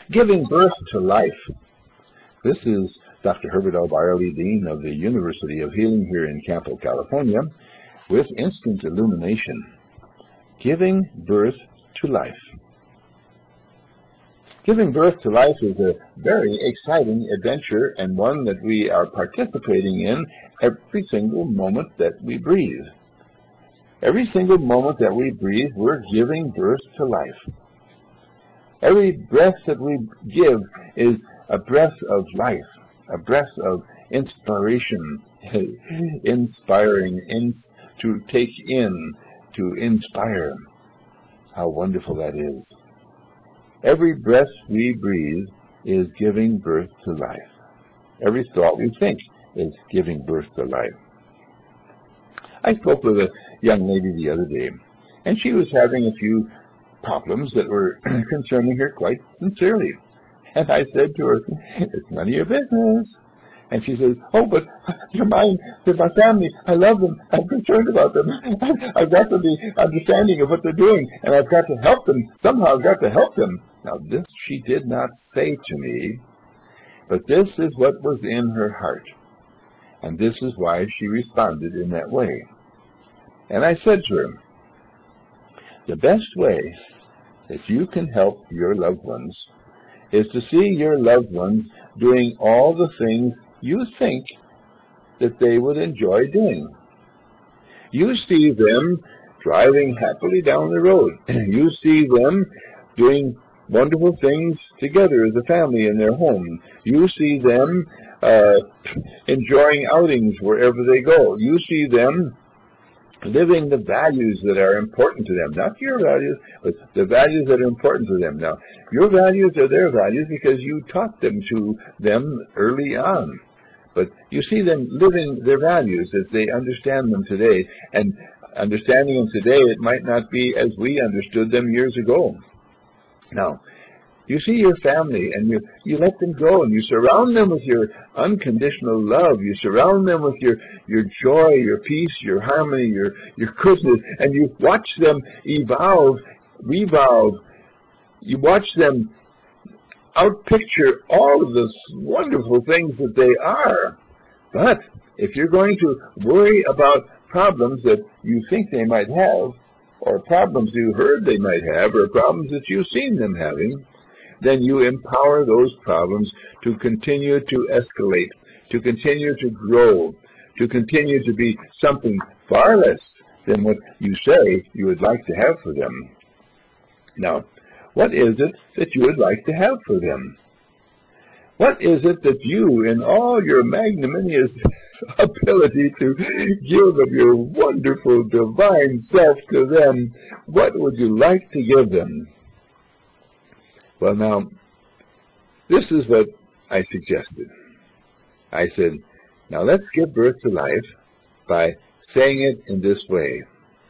Giving birth to life. This is Dr. Herbert L. Byerly, Dean of the University of Healing here in Campo, California, with Instant Illumination. Giving birth to life. Giving birth to life is a very exciting adventure and one that we are participating in every single moment that we breathe. Every single moment that we breathe, we're giving birth to life. Every breath that we give is a breath of life, a breath of inspiration, inspiring, to take in, to inspire. How wonderful that is. Every breath we breathe is giving birth to life. Every thought we think is giving birth to life. I spoke with a young lady the other day, and she was having a few problems that were concerning her quite sincerely. And I said to her, "It's none of your business." And she says, "Oh, but they're mine. They're my family. I love them. I'm concerned about them. I've got to be understanding of what they're doing, and I've got to help them. Somehow I've got to help them." Now, this she did not say to me, but this is what was in her heart. And this is why she responded in that way. And I said to her, the best way that you can help your loved ones is to see your loved ones doing all the things you think that they would enjoy doing. You see them driving happily down the road. You see them doing wonderful things together as a family in their home. You see them enjoying outings wherever they go. You see them living the values that are important to them. Not your values, but the values that are important to them. Now, your values are their values because you taught them to them early on. But you see them living their values as they understand them today. And understanding them today, it might not be as we understood them years ago. Now, you see your family, and you let them go, and you surround them with your unconditional love. You surround them with your joy, your peace, your harmony, your goodness, and you watch them evolve, revolve. You watch them outpicture all of the wonderful things that they are. But if you're going to worry about problems that you think they might have, or problems you heard they might have, or problems that you've seen them having, then you empower those problems to continue to escalate, to continue to grow, to continue to be something far less than what you say you would like to have for them. Now, what is it that you would like to have for them? What is it that you, in all your magnanimous ability to give of your wonderful divine self to them, what would you like to give them? Well, now, this is what I suggested. I said, now let's give birth to life by saying it in this way.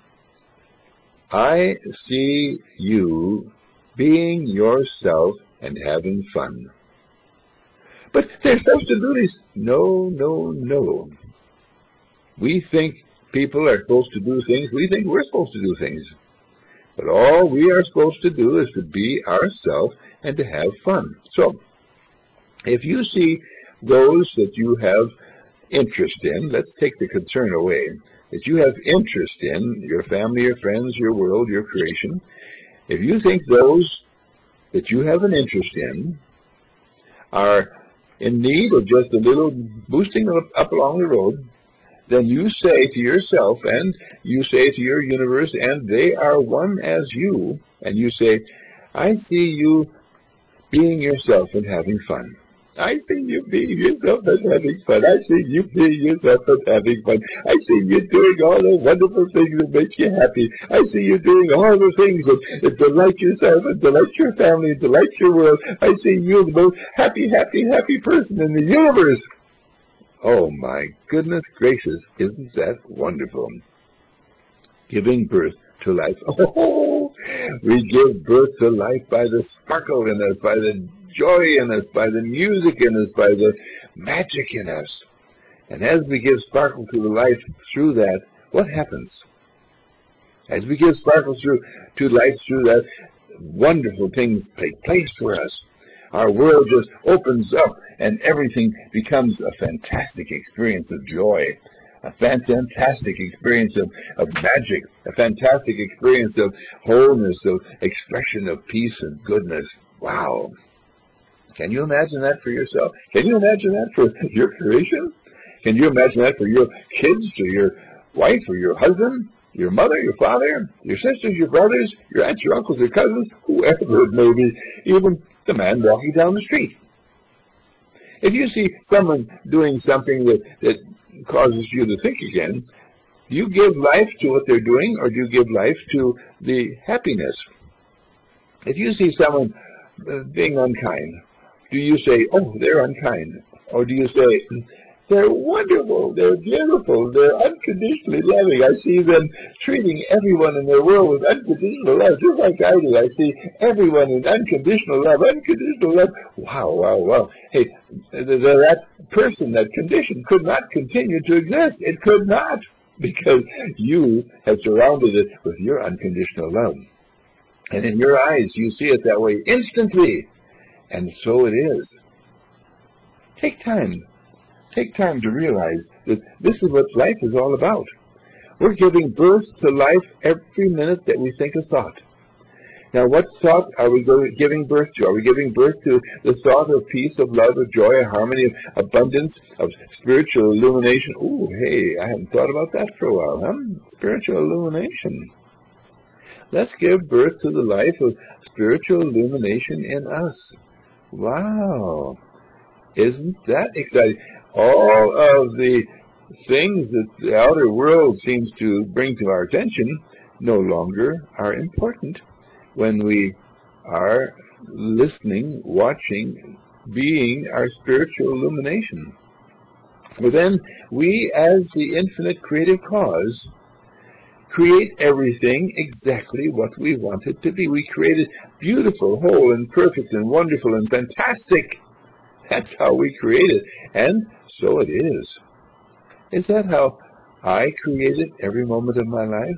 I see you being yourself and having fun. But they're supposed to do this. No, no, no. We think people are supposed to do things. We think we're supposed to do things. But all we are supposed to do is to be ourselves and to have fun. So, if you see those that you have interest in, let's take the concern away, that you have interest in, your family, your friends, your world, your creation, if you think those that you have an interest in are in need of just a little boosting up along the road, then you say to yourself and you say to your universe, and they are one as you, and you say, I see you being yourself and having fun. I see you being yourself and having fun. I see you being yourself and having fun. I see you doing all the wonderful things that make you happy. I see you doing all the things that delight yourself and delight your family and delight your world. I see you the most happy, happy, happy person in the universe. Oh, my goodness gracious, isn't that wonderful? Giving birth to life. Oh, we give birth to life by the sparkle in us, by the joy in us, by the music in us, by the magic in us. And as we give sparkle to the life through that, what happens? As we give sparkle to life through that, wonderful things take place for us. Our world just opens up and everything becomes a fantastic experience of joy, a fantastic experience of magic, a fantastic experience of wholeness, of expression of peace and goodness. Wow. Can you imagine that for yourself? Can you imagine that for your creation? Can you imagine that for your kids or your wife or your husband, your mother, your father, your sisters, your brothers, your aunts, your uncles, your cousins, whoever it may be, even the man walking down the street? If you see someone doing something that causes you to think again, do you give life to what they're doing, or do you give life to the happiness? If you see someone being unkind, do you say, oh, they're unkind? Or do you say, they're wonderful, they're beautiful, they're unconditionally loving. I see them treating everyone in their world with unconditional love, just like I do. I see everyone in unconditional love, unconditional love. Wow, wow, wow. Hey, that person, that condition could not continue to exist. It could not, because you have surrounded it with your unconditional love. And in your eyes, you see it that way instantly. And so it is. Take time. Take time to realize that this is what life is all about. We're giving birth to life every minute that we think a thought. Now, what thought are we giving birth to? Are we giving birth to the thought of peace, of love, of joy, of harmony, of abundance, of spiritual illumination? Ooh, hey, I haven't thought about that for a while, huh? Spiritual illumination. Let's give birth to the life of spiritual illumination in us. Wow. Isn't that exciting? All of the things that the outer world seems to bring to our attention no longer are important when we are listening, watching, being our spiritual illumination. But then we, as the infinite creative cause, create everything exactly what we want it to be. We create it beautiful, whole, and perfect, and wonderful, and fantastic. That's how we create it, and so it is. Is that how I created every moment of my life?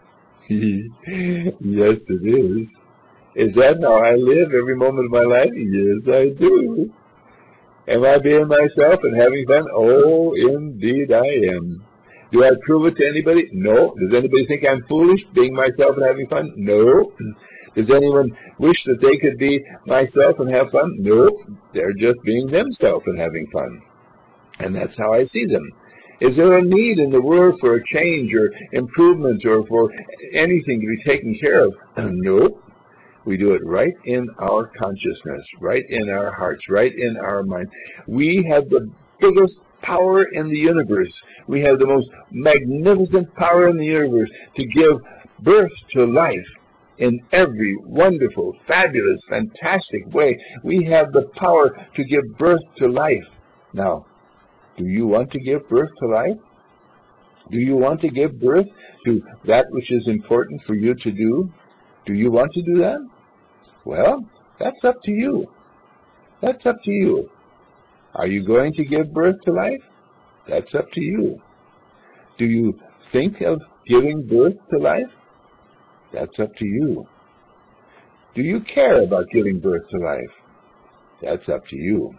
Yes, it is. Is that how I live every moment of my life? Yes, I do. Am I being myself and having fun? Oh, indeed I am. Do I prove it to anybody? No. Does anybody think I'm foolish, being myself and having fun? No. Does anyone wish that they could be myself and have fun? No. They're just being themselves and having fun. And that's how I see them. Is there a need in the world for a change or improvement or for anything to be taken care of? No. We do it right in our consciousness, right in our hearts, right in our mind. We have the biggest power in the universe. We have the most magnificent power in the universe to give birth to life in every wonderful, fabulous, fantastic way. We have the power to give birth to life. Now, do you want to give birth to life? Do you want to give birth to that which is important for you to do? Do you want to do that? Well, that's up to you. That's up to you. Are you going to give birth to life? That's up to you. Do you think of giving birth to life? That's up to you. Do you care about giving birth to life? That's up to you.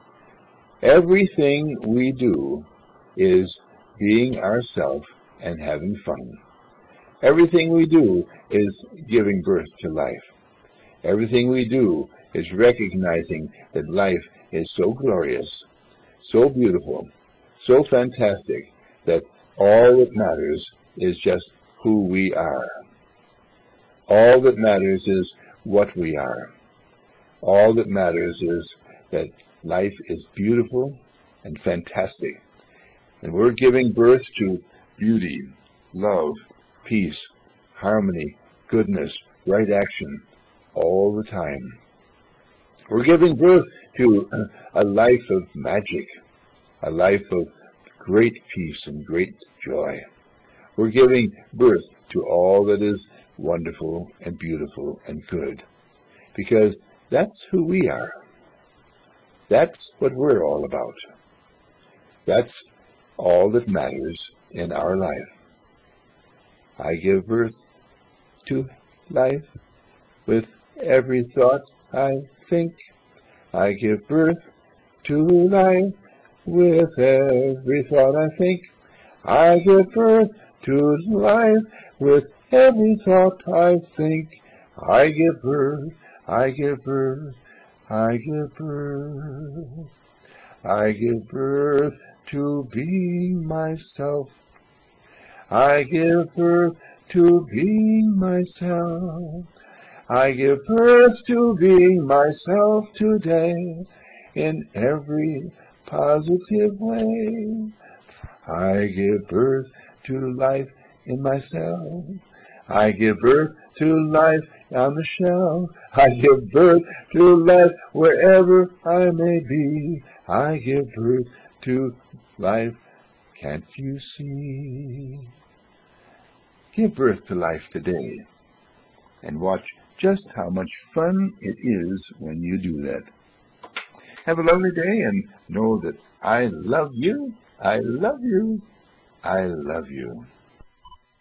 Everything we do is being ourselves and having fun. Everything we do is giving birth to life. Everything we do is recognizing that life is so glorious, so beautiful, so fantastic, that all that matters is just who we are. All that matters is what we are. All that matters is that life is beautiful and fantastic. And we're giving birth to beauty, love, peace, harmony, goodness, right action, all the time. We're giving birth to a life of magic, a life of great peace and great joy. We're giving birth to all that is wonderful and beautiful and good, because that's who we are. That's what we're all about. That's all that matters in our life. I give birth to life with every thought I think. I give birth to life with every thought I think. I give birth to life with every thought I think. I give birth, I give birth, I give birth. I give birth to being myself. I give birth to being myself. I give birth to being myself today in every positive way. I give birth to life in myself. I give birth to life on the shelf. I give birth to life wherever I may be. I give birth to life, can't you see? Give birth to life today and watch just how much fun it is when you do that. Have a lovely day and know that I love you, I love you, I love you.